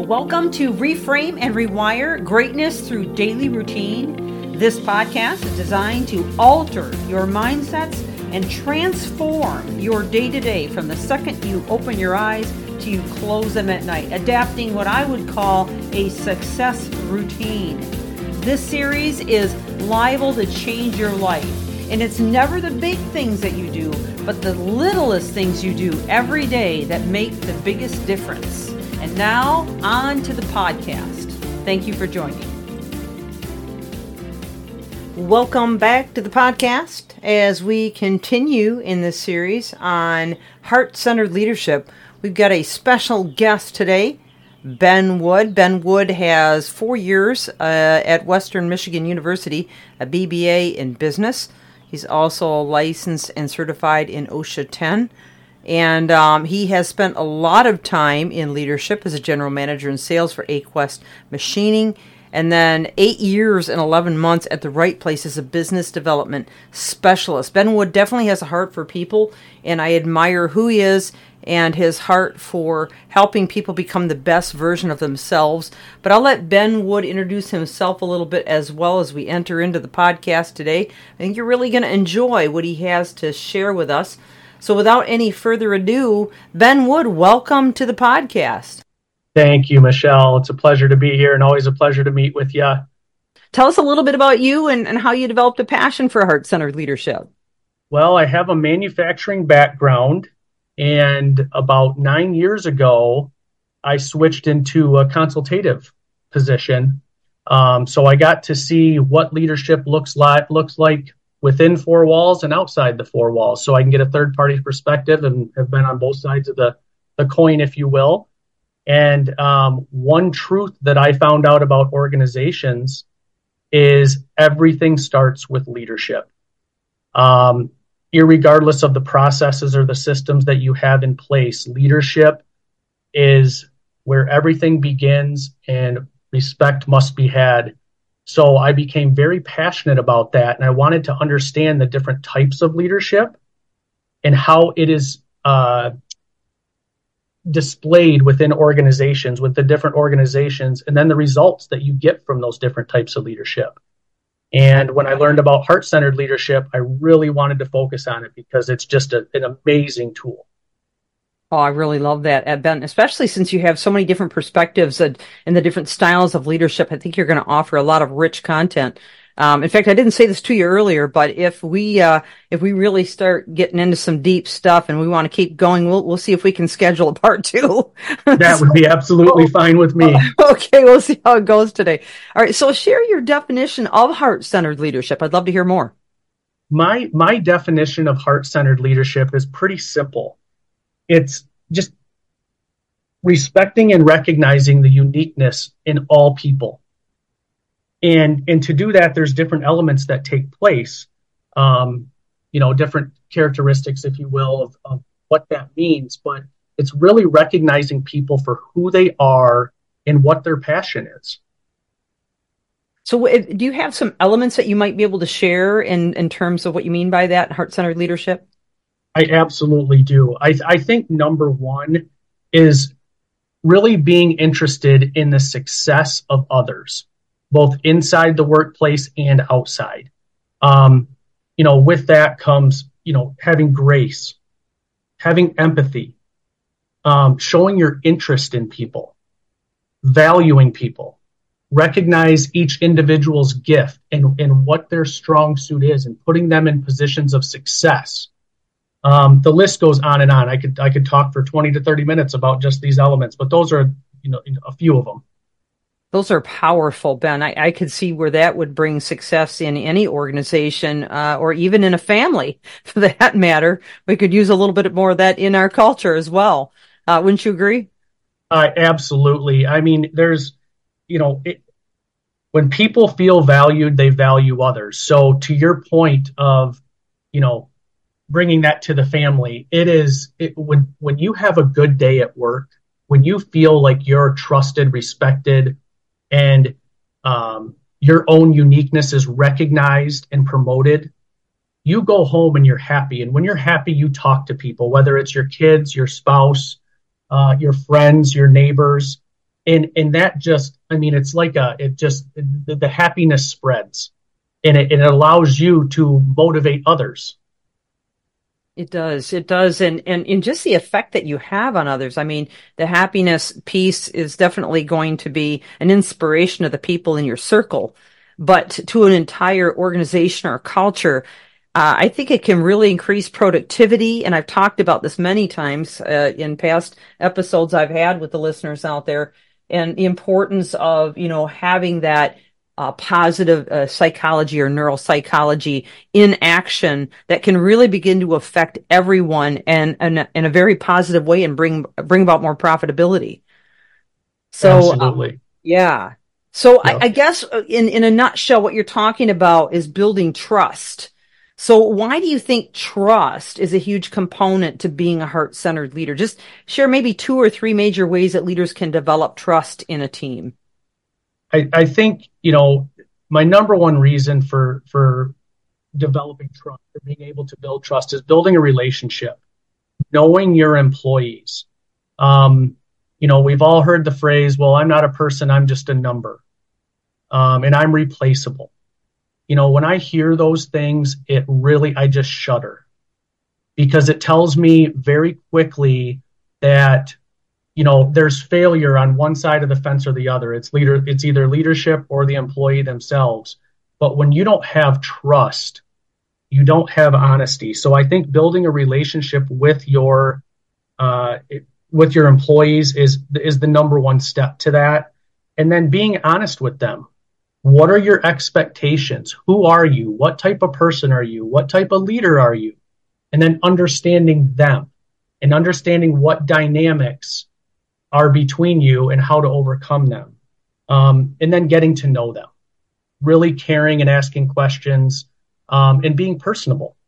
Welcome to Reframe and Rewire Greatness Through Daily Routine. This podcast is designed to alter your mindsets and transform your day-to-day from the second you open your eyes to you close them at night, adapting what I would call a success routine. This series is liable to change your life, and it's never the big things that you do, but the littlest things you do every day that make the biggest difference. And now, on to the podcast. Thank you for joining. Welcome back to the podcast as we continue in this series on heart-centered leadership. We've got a special guest today, Ben Wood. Ben Wood has 4 years at Western Michigan University, a BBA in business. He's also licensed and certified in OSHA 10. And he has spent a lot of time in leadership as a general manager in sales for Aquest Machining, and then 8 years and 11 months at The Right Place as a business development specialist. Ben Wood definitely has a heart for people, and I admire who he is and his heart for helping people become the best version of themselves. But I'll let Ben Wood introduce himself a little bit as well as we enter into the podcast today. I think you're really going to enjoy what he has to share with us. So without any further ado, Ben Wood, welcome to the podcast. Thank you, Michelle. It's a pleasure to be here and always a pleasure to meet with you. Tell us a little bit about you and how you developed a passion for heart-centered leadership. Well, I have a manufacturing background, and about 9 years ago, I switched into a consultative position. So I got to see what leadership looks like within four walls and outside the four walls, so I can get a third-party perspective and have been on both sides of the coin, if you will. And one truth that I found out about organizations is everything starts with leadership. Irregardless of the processes or the systems that you have in place, leadership is where everything begins and respect must be had. So I became very passionate about that, and I wanted to understand the different types of leadership and how it is displayed within organizations, with the different organizations, and then the results that you get from those different types of leadership. And when I learned about heart-centered leadership, I really wanted to focus on it because it's just an amazing tool. Oh, I really love that, Ben, especially since you have so many different perspectives and the different styles of leadership. I think you're going to offer a lot of rich content. In fact, I didn't say this to you earlier, but if we really start getting into some deep stuff and we want to keep going, we'll see if we can schedule a part two. That would be absolutely fine with me. Okay, we'll see how it goes today. All right, so share your definition of heart-centered leadership. I'd love to hear more. My definition of heart-centered leadership is pretty simple. It's just respecting and recognizing the uniqueness in all people. And to do that, there's different elements that take place, different characteristics, if you will, of what that means. But it's really recognizing people for who they are and what their passion is. So do you have some elements that you might be able to share in terms of what you mean by that, heart-centered leadership? I absolutely do. I think number one is really being interested in the success of others, both inside the workplace and outside. With that comes, having grace, having empathy, showing your interest in people, valuing people, recognize each individual's gift and what their strong suit is and putting them in positions of success. The list goes on and on. I could talk for 20 to 30 minutes about just these elements, but those are, a few of them. Those are powerful, Ben. I could see where that would bring success in any organization, or even in a family, for that matter. We could use a little bit more of that in our culture as well. Wouldn't you agree? Absolutely. I mean, there's, when people feel valued, they value others. So to your point of, bringing that to the family, when you have a good day at work, when you feel like you're trusted, respected, and your own uniqueness is recognized and promoted, you go home and you're happy. And when you're happy, you talk to people, whether it's your kids, your spouse, your friends, your neighbors. And that just, I mean, it's like the happiness spreads, and it allows you to motivate others. It does. It does. And just the effect that you have on others. I mean, the happiness piece is definitely going to be an inspiration to the people in your circle, but to an entire organization or culture, I think it can really increase productivity. And I've talked about this many times in past episodes I've had with the listeners out there, and the importance of, having that positive psychology or neuropsychology in action that can really begin to affect everyone and in a very positive way and bring about more profitability. So, Absolutely. yeah. So Yeah. I guess in a nutshell, what you're talking about is building trust. So why do you think trust is a huge component to being a heart-centered leader? Just share maybe 2 or 3 major ways that leaders can develop trust in a team. I think, my number one reason for developing trust or being able to build trust is building a relationship, knowing your employees. We've all heard the phrase, well, I'm not a person, I'm just a number. And I'm replaceable. When I hear those things, I just shudder, because it tells me very quickly that, there's failure on one side of the fence or the other. It's either leadership or the employee themselves. But when you don't have trust, you don't have honesty. So I think building a relationship with your employees is the number one step to that. And then being honest with them. What are your expectations? Who are you? What type of person are you? What type of leader are you? And then understanding them and understanding what dynamics are between you and how to overcome them. And then getting to know them, really caring and asking questions, and being personable.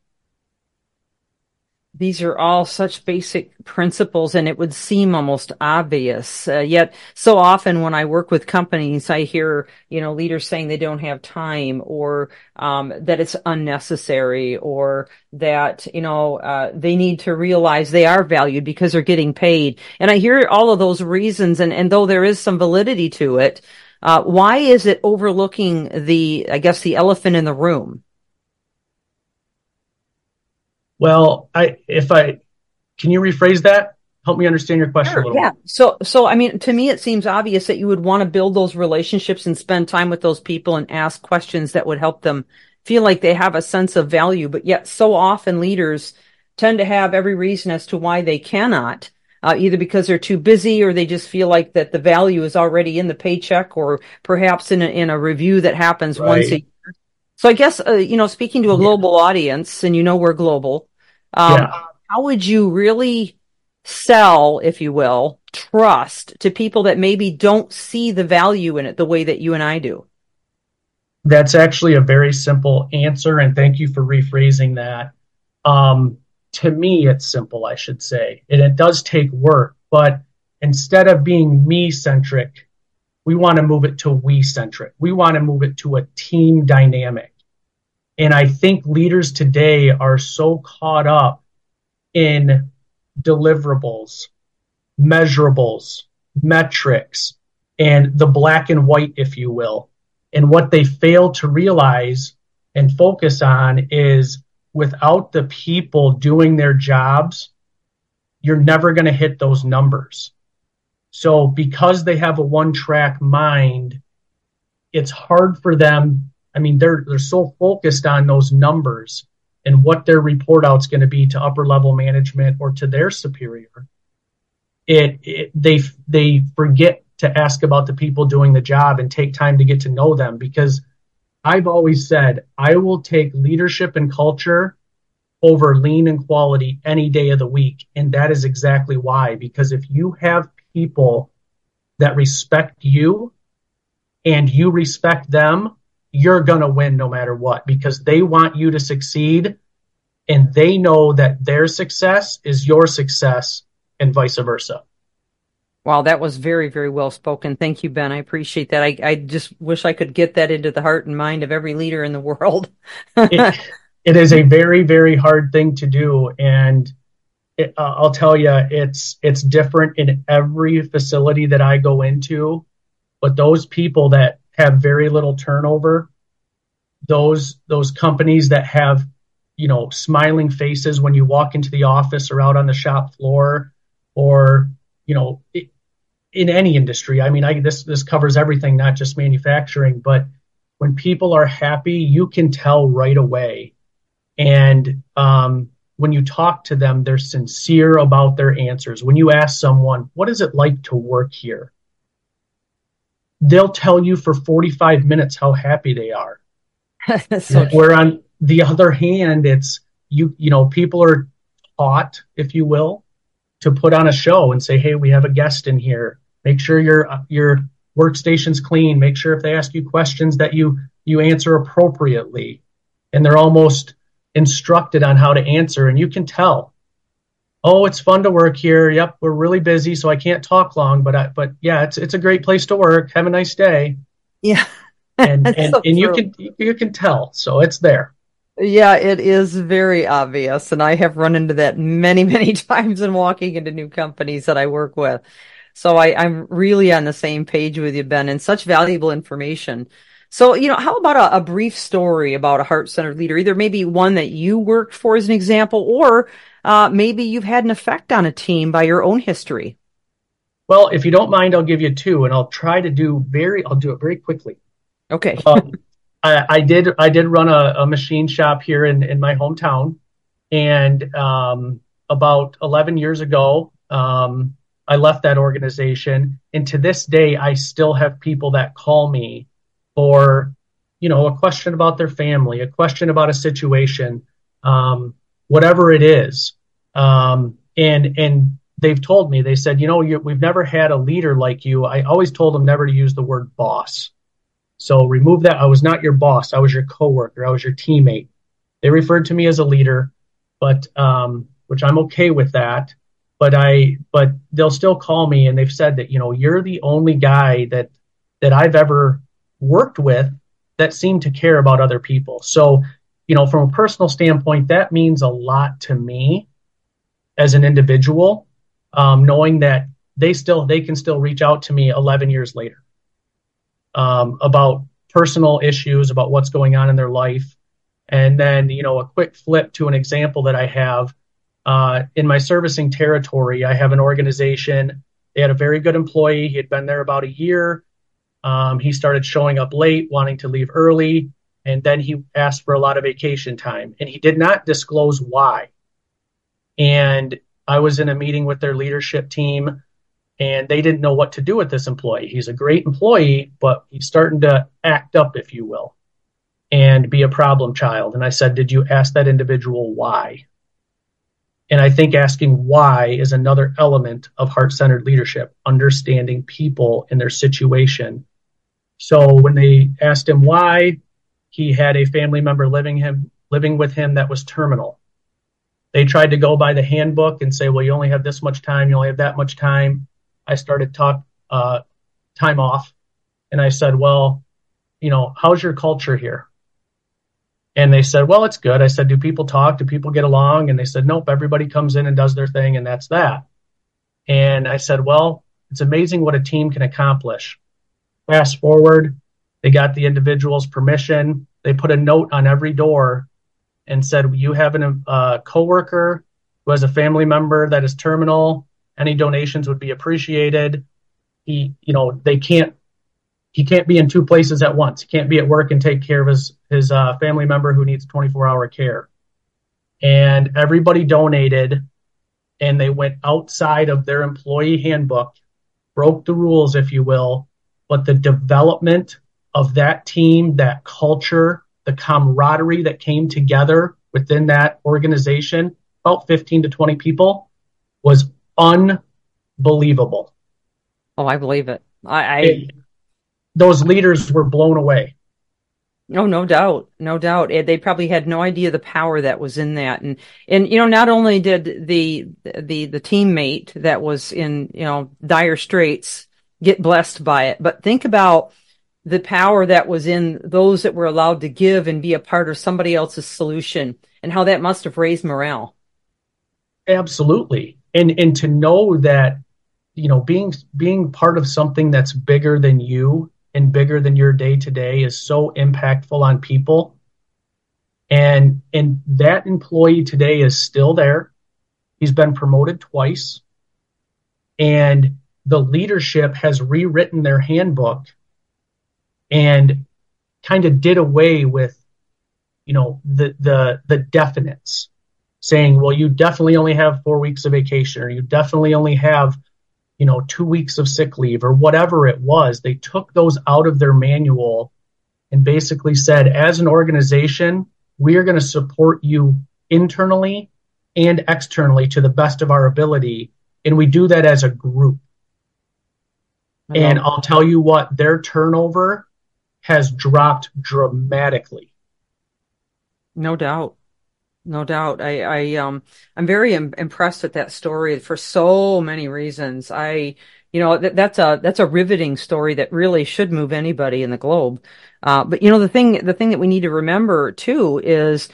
These are all such basic principles, and it would seem almost obvious. Yet so often when I work with companies, I hear, leaders saying they don't have time, or that it's unnecessary, or that, they need to realize they are valued because they're getting paid. And I hear all of those reasons, and though there is some validity to it, why is it overlooking the elephant in the room? Well, can you rephrase that? Help me understand your question a little Yeah. So I mean, to me, it seems obvious that you would want to build those relationships and spend time with those people and ask questions that would help them feel like they have a sense of value. But yet so often leaders tend to have every reason as to why they cannot, either because they're too busy, or they just feel like that the value is already in the paycheck, or perhaps in a review that happens once a Right. year. So I guess, speaking to a Yeah. global audience, and we're global, Yeah. how would you really sell, if you will, trust to people that maybe don't see the value in it the way that you and I do? That's actually a very simple answer, and thank you for rephrasing that. To me, it's simple, I should say, and it does take work, but instead of being me-centric, we want to move it to we-centric. We want to move it to a team dynamic. And I think leaders today are so caught up in deliverables, measurables, metrics, and the black and white, if you will. And what they fail to realize and focus on is, without the people doing their jobs, you're never going to hit those numbers. So because they have a one-track mind, it's hard for them. I mean, they're so focused on those numbers and what their report out's going to be to upper level management or to their superior. They forget to ask about the people doing the job and take time to get to know them, because I've always said I will take leadership and culture over lean and quality any day of the week. And that is exactly why, because if you have people that respect you and you respect them, you're going to win no matter what, because they want you to succeed, and they know that their success is your success and vice versa. Wow, that was very, very well spoken. Thank you, Ben. I appreciate that. I just wish I could get that into the heart and mind of every leader in the world. It is a very, very hard thing to do. And I'll tell you, it's different in every facility that I go into. But those people that have very little turnover, those companies that have, smiling faces when you walk into the office or out on the shop floor, or in any industry. I mean, this covers everything, not just manufacturing. But when people are happy, you can tell right away. And when you talk to them, they're sincere about their answers. When you ask someone, what is it like to work here? They'll tell you for 45 minutes how happy they are. So where on the other hand, it's people are taught, if you will, to put on a show and say, hey, we have a guest in here. Make sure your workstation's clean. Make sure if they ask you questions that you answer appropriately. And they're almost instructed on how to answer. And you can tell, oh, it's fun to work here. Yep, we're really busy, so I can't talk long. But yeah, it's a great place to work. Have a nice day. Yeah. And so you can tell. So it's there. Yeah, it is very obvious. And I have run into that many, many times in walking into new companies that I work with. So I'm really on the same page with you, Ben, and such valuable information. So, how about a brief story about a heart-centered leader? Either maybe one that you worked for as an example, or maybe you've had an effect on a team by your own history. Well, if you don't mind, I'll give you two, and I'll do it very quickly. Okay. I did run a machine shop here in my hometown, and about 11 years ago, I left that organization, and to this day, I still have people that call me for, a question about their family, a question about a situation, whatever it is, and they've told me, they said, we've never had a leader like you. I always told them never to use the word boss. So remove that. I was not your boss. I was your coworker. I was your teammate. They referred to me as a leader, but which I'm okay with that. But they'll still call me, and they've said that, you're the only guy that I've ever worked with that seemed to care about other people. So, from a personal standpoint, that means a lot to me as an individual, knowing that they can still reach out to me 11 years later. About personal issues, about what's going on in their life. And then, a quick flip to an example that I have in my servicing territory. I have an organization. They had a very good employee. He had been there about a year. He started showing up late, wanting to leave early, and then he asked for a lot of vacation time, and he did not disclose why. And I was in a meeting with their leadership team, and they didn't know what to do with this employee. He's a great employee, but he's starting to act up, if you will, and be a problem child. And I said, did you ask that individual why? And I think asking why is another element of heart-centered leadership, understanding people and their situation. So when they asked him why, he had a family member living with him that was terminal. They tried to go by the handbook and say, well, you only have this much time, you only have that much time. I started time off, and I said, well, how's your culture here? And they said, well, it's good. I said, do people talk? Do people get along? And they said, nope, everybody comes in and does their thing, and that's that. And I said, well, it's amazing what a team can accomplish. Fast forward, they got the individual's permission. They put a note on every door and said, you have a coworker who has a family member that is terminal. Any donations would be appreciated. He can't be in two places at once. He can't be at work and take care of his family member who needs 24-hour care. And everybody donated, and they went outside of their employee handbook, broke the rules, if you will. But the development of that team, that culture, the camaraderie that came together within that organization, about 15 to 20 people, was unbelievable. Oh, I believe it. Those leaders were blown away. Oh, no doubt. No doubt. They probably had no idea the power that was in that. And not only did the teammate that was in, dire straits get blessed by it, but think about the power that was in those that were allowed to give and be a part of somebody else's solution, and how that must have raised morale. Absolutely. And to know that, being part of something that's bigger than you and bigger than your day to day is so impactful on people. And that employee today is still there. He's been promoted twice, and the leadership has rewritten their handbook and kind of did away with, the definites, saying, well, you definitely only have 4 weeks of vacation, or you definitely only have, 2 weeks of sick leave, or whatever it was. They took those out of their manual and basically said, as an organization, we are going to support you internally and externally to the best of our ability. And we do that as a group. And I'll tell you what, their turnover has dropped dramatically. No doubt. No doubt. I'm very impressed with that story for so many reasons. That's a riveting story that really should move anybody in the globe. But the thing that we need to remember too is,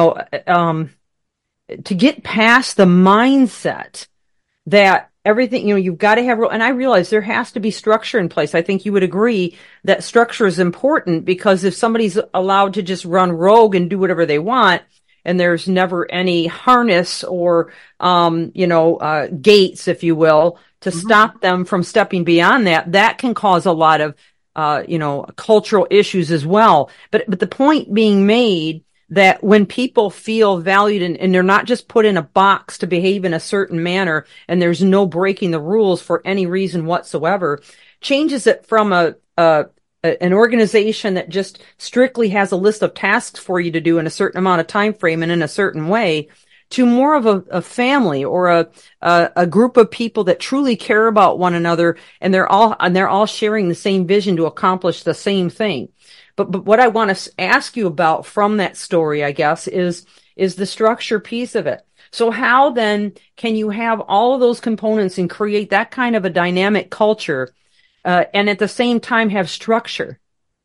to get past the mindset that everything, you've got to have, and I realize there has to be structure in place. I think you would agree that structure is important, because if somebody's allowed to just run rogue and do whatever they want, and there's never any harness or, gates, if you will, to stop them from stepping beyond that can cause a lot of, cultural issues as well. But the point being made that when people feel valued and they're not just put in a box to behave in a certain manner, and there's no breaking the rules for any reason whatsoever, changes it from an organization that just strictly has a list of tasks for you to do in a certain amount of time frame and in a certain way, to more of a family or a group of people that truly care about one another, and they're all sharing the same vision to accomplish the same thing. But what I want to ask you about from that story, I guess, is the structure piece of it. So how then can you have all of those components and create that kind of a dynamic culture, and at the same time have structure?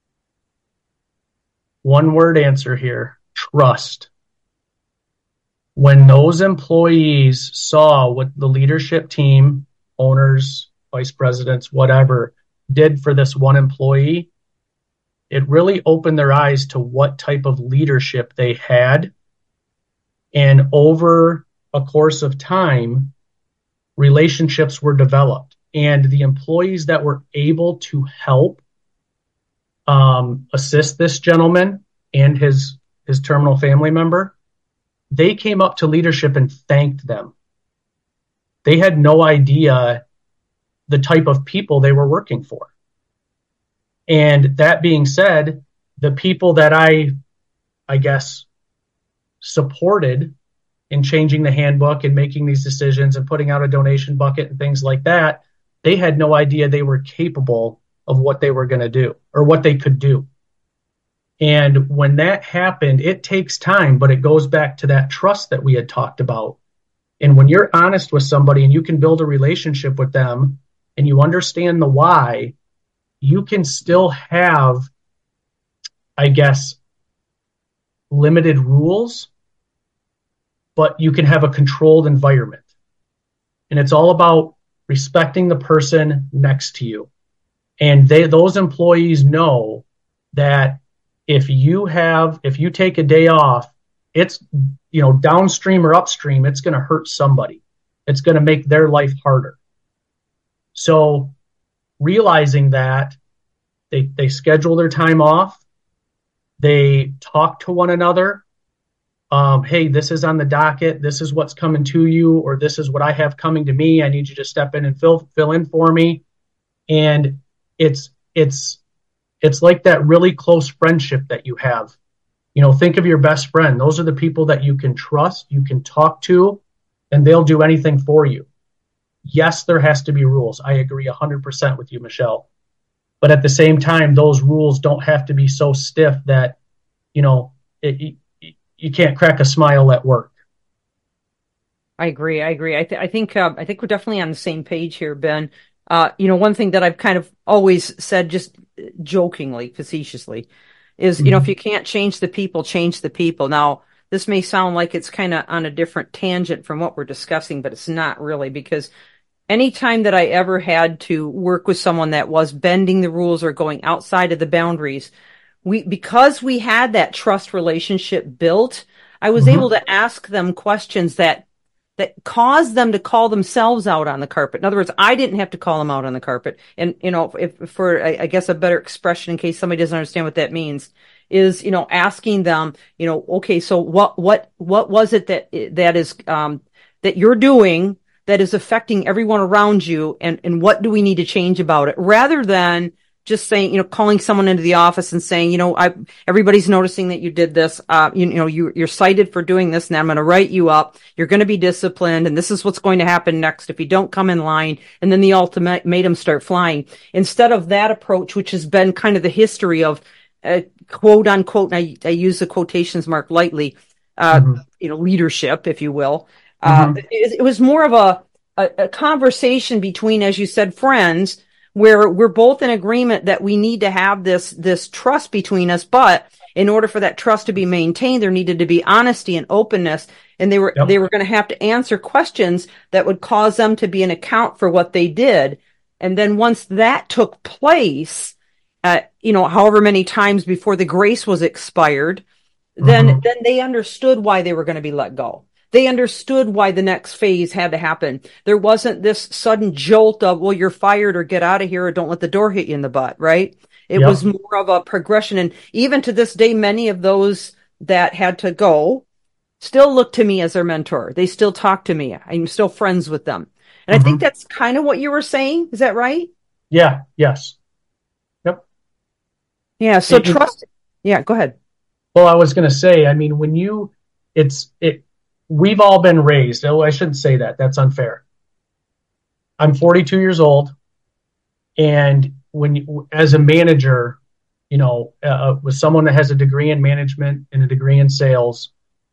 One word answer here: trust. When those employees saw what the leadership team, owners, vice presidents, whatever, did for this one employee, it really opened their eyes to what type of leadership they had. And over a course of time, relationships were developed. And the employees that were able to help assist this gentleman and his terminal family member, they came up to leadership and thanked them. They had no idea the type of people they were working for. And that being said, the people that I guess, supported in changing the handbook and making these decisions and putting out a donation bucket and things like that, they had no idea they were capable of what they were going to do or what they could do. And when that happened, it takes time, but it goes back to that trust that we had talked about. And when you're honest with somebody and you can build a relationship with them and you understand the why, you can still have, I guess, limited rules, but you can have a controlled environment. And it's all about respecting the person next to you. And those employees know that if you take a day off, it's, downstream or upstream, it's going to hurt somebody. It's going to make their life harder. So realizing that, they schedule their time off, they talk to one another. Hey, this is on the docket. This is what's coming to you, or this is what I have coming to me. I need you to step in and fill in for me. And it's like that really close friendship that you have. Think of your best friend. Those are the people that you can trust, you can talk to, and they'll do anything for you. Yes, there has to be rules. I agree 100% with you, Michelle. But at the same time, those rules don't have to be so stiff that, you can't crack a smile at work. I agree. I think we're definitely on the same page here, Ben. One thing that I've kind of always said, just jokingly, facetiously, is, if you can't change the people, change the people. Now, this may sound like it's kind of on a different tangent from what we're discussing, but it's not really, because anytime that I ever had to work with someone that was bending the rules or going outside of the boundaries, because we had that trust relationship built, I was able to ask them questions that caused them to call themselves out on the carpet. In other words, I didn't have to call them out on the carpet. And, if for, I guess, a better expression, in case somebody doesn't understand what that means, is, asking them, okay, so what was it that is, that you're doing that is affecting everyone around you, and what do we need to change about it, rather than just saying, calling someone into the office and saying, everybody's noticing that you did this, you're cited for doing this, and I'm going to write you up. You're going to be disciplined, and this is what's going to happen next if you don't come in line, and then the ultimatum start flying. Instead of that approach, which has been kind of the history of, quote unquote, and I use the quotations mark lightly, leadership, if you will. It was more of a conversation between, as you said, friends, where we're both in agreement that we need to have this trust between us. But in order for that trust to be maintained, there needed to be honesty and openness. And they were going to have to answer questions that would cause them to be an account for what they did. And then once that took place, however many times before the grace was expired, then they understood why they were going to be let go. They understood why the next phase had to happen. There wasn't this sudden jolt of, well, you're fired, or get out of here, or don't let the door hit you in the butt, right? It was more of a progression. And even to this day, many of those that had to go still look to me as their mentor. They still talk to me. I'm still friends with them. And I think that's kind of what you were saying. Is that right? Yeah. Yes. Yep. Yeah. So trust. Yeah, go ahead. Well, I was going to say, I mean, we've all been raised. Oh, I shouldn't say that. That's unfair. I'm 42 years old. And as a manager, with someone that has a degree in management and a degree in sales,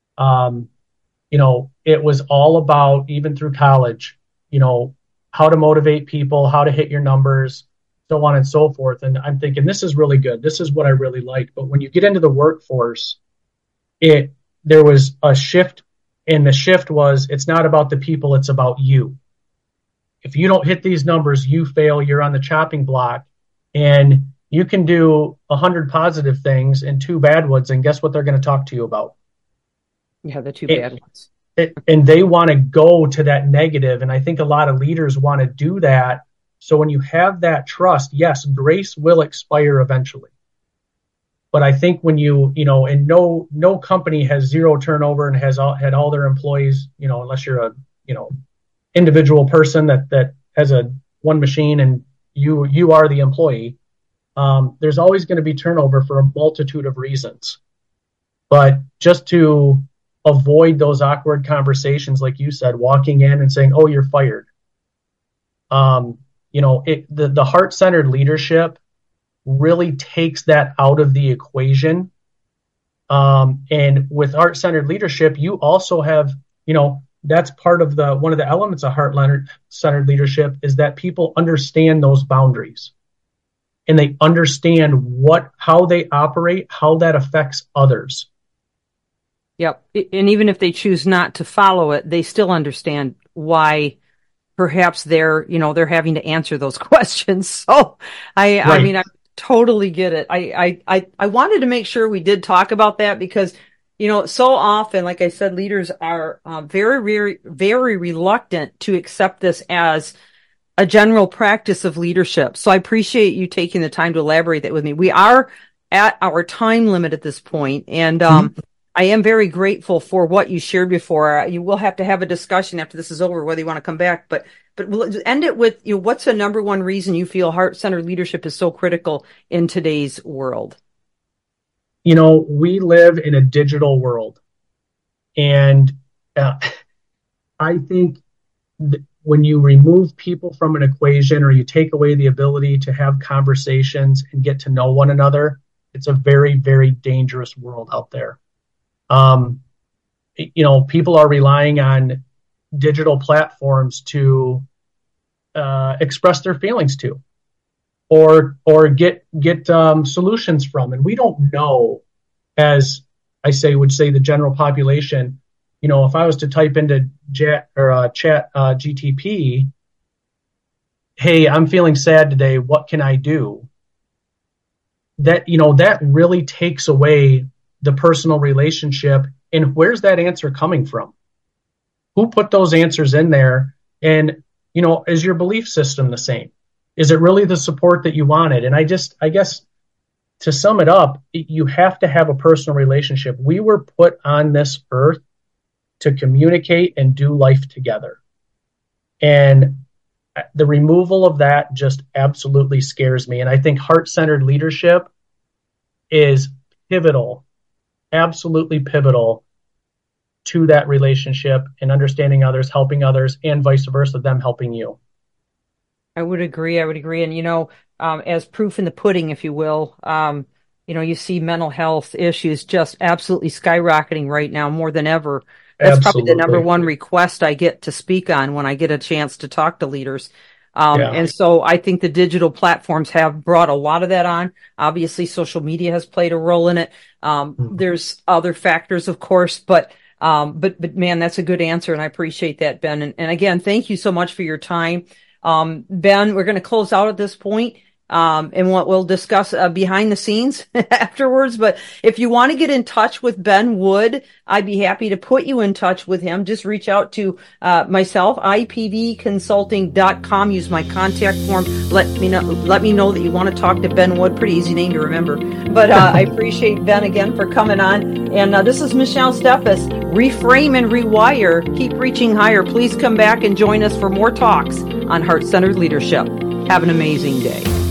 it was all about, even through college, how to motivate people, how to hit your numbers, so on and so forth. And I'm thinking, this is really good. This is what I really like. But when you get into the workforce, there was a shift. And the shift was, it's not about the people, it's about you. If you don't hit these numbers, you fail, you're on the chopping block. And you can do 100 positive things and 2 bad ones, and guess what they're going to talk to you about? Yeah, the 2 bad ones. And they want to go to that negative. And I think a lot of leaders want to do that. So when you have that trust, yes, grace will expire eventually. But I think when and no company has zero turnover and has had all their employees, unless you're a, individual person that has one machine and you are the employee. There's always going to be turnover for a multitude of reasons. But just to avoid those awkward conversations, like you said, walking in and saying, "Oh, you're fired." The heart-centered leadership really takes that out of the equation. And with heart-centered leadership, you also have, that's part of one of the elements of heart-centered leadership is that people understand those boundaries and they understand how they operate, how that affects others. Yep. And even if they choose not to follow it, they still understand why perhaps they're having to answer those questions. So I mean, I totally get it. I wanted to make sure we did talk about that because, so often, like I said, leaders are very, very, very reluctant to accept this as a general practice of leadership. So I appreciate you taking the time to elaborate that with me. We are at our time limit at this point, and I am very grateful for what you shared before. You will have to have a discussion after this is over, whether you want to come back, but we'll end it with, what's the number one reason you feel heart-centered leadership is so critical in today's world? We live in a digital world. And I think when you remove people from an equation or you take away the ability to have conversations and get to know one another, it's a very, very dangerous world out there. People are relying on digital platforms to express their feelings to, or get solutions from, and we don't know as I would say the general population, if I was to type into chat GTP, hey, I'm feeling sad today, what can I do? That really takes away the personal relationship. And where's that answer coming from? Who put those answers in there? And is your belief system the same? Is it really the support that you wanted? And I guess to sum it up, you have to have a personal relationship. We were put on this earth to communicate and do life together. And the removal of that just absolutely scares me. And I think heart-centered leadership is pivotal, absolutely pivotal to that relationship and understanding others, helping others, and vice versa, them helping you. I would agree. And, as proof in the pudding, if you will, you see mental health issues just absolutely skyrocketing right now more than ever. That's Absolutely. Probably the number one request I get to speak on when I get a chance to talk to leaders. And so I think the digital platforms have brought a lot of that on. Obviously, social media has played a role in it. There's other factors, of course, but man, that's a good answer. And I appreciate that, Ben. And again, thank you so much for your time. Ben, we're going to close out at this point. And what we'll discuss behind the scenes afterwards. But if you want to get in touch with Ben Wood, I'd be happy to put you in touch with him. Just reach out to myself, ipvconsulting.com. Use my contact form. Let me know that you want to talk to Ben Wood. Pretty easy name to remember. But I appreciate Ben again for coming on. And this is Michelle Steffes. Reframe and rewire. Keep reaching higher. Please come back and join us for more talks on heart-centered leadership. Have an amazing day.